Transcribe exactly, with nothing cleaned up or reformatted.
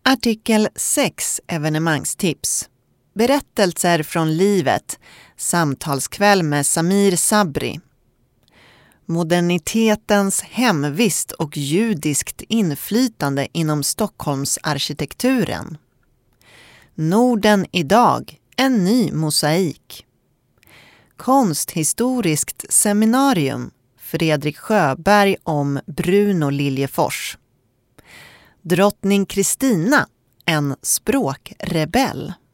Artikel sex evenemangstips. Berättelser från livet. Samtalskväll med Samir Sabri. Modernitetens hemvist och judiskt inflytande inom Stockholmsarkitekturen. Norden idag, en ny mosaik. Konsthistoriskt seminarium. Fredrik Sjöberg om Bruno Liljefors. Drottning Kristina, en språkrebell.